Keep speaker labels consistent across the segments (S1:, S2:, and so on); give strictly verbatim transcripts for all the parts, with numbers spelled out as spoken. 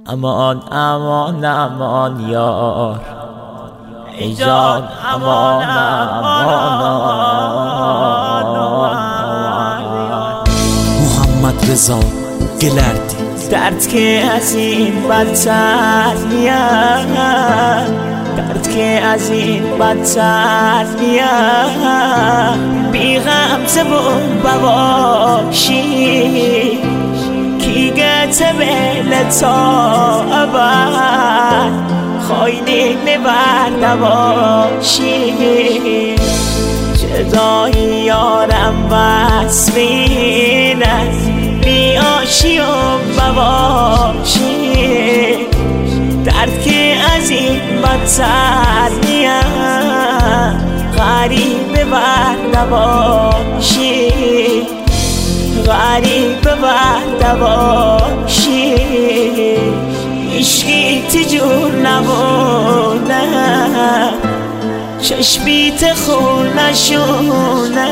S1: امان امان امان یار ای جان امان امان.
S2: محمد رضا گلردی.
S1: درد که از این بدتر نیست، درد که از این بدتر نیست، بی غمزه و بباشی کی گته بلتا ابد خواهی نبرده باشی جدایی یارم وصفینه بیاشی و بباشی درد که از این بدتر نیست غریب برده باشی غریب برده باشی عشقی تجور نمونه چشمیت خون نشونه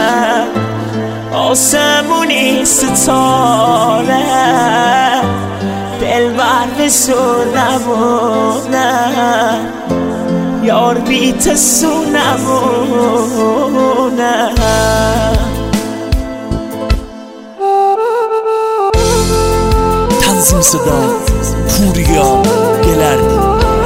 S1: آسمونی ستاره دل بر بسو نمونه یار بی تسو نمونه.
S2: تنظیم صدا پوریا گلردی.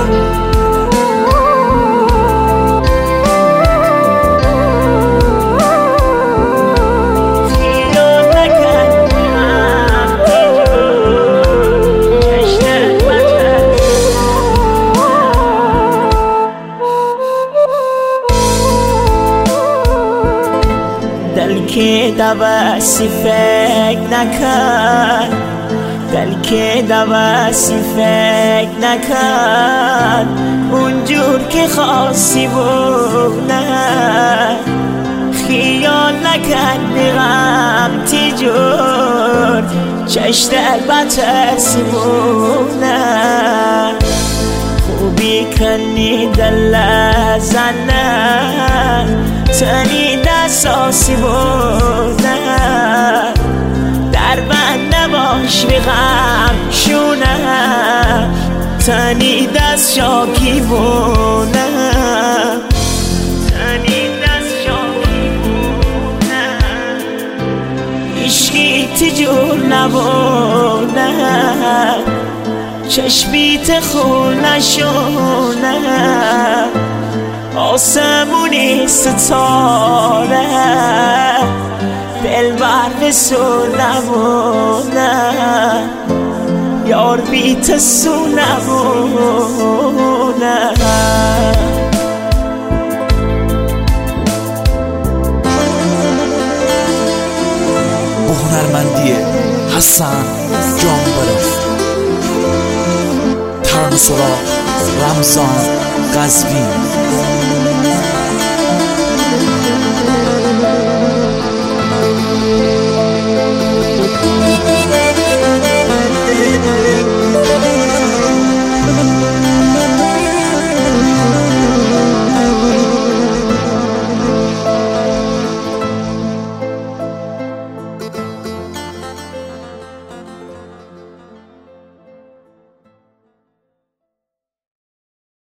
S1: دل که دوستی فکر نکن دل که دوستی فکر نکن اونجور که خواستی بونه خیال نکن بیغم تیجور چشت البته سیمونه خوبی کنی دل زنه تنی دستاسی بونه در بند نباش بیغم شونه تنی دست شاکی بونه تنی دست شاکی بونه عشقی تجور نبونه چشمیت خون نشونه آسمونی ستاره دل بر بسو نمونه یار بی تسو نمونه.
S2: با هنرمندی حسن جانبرا، ترانه سرا رمضان قزوین.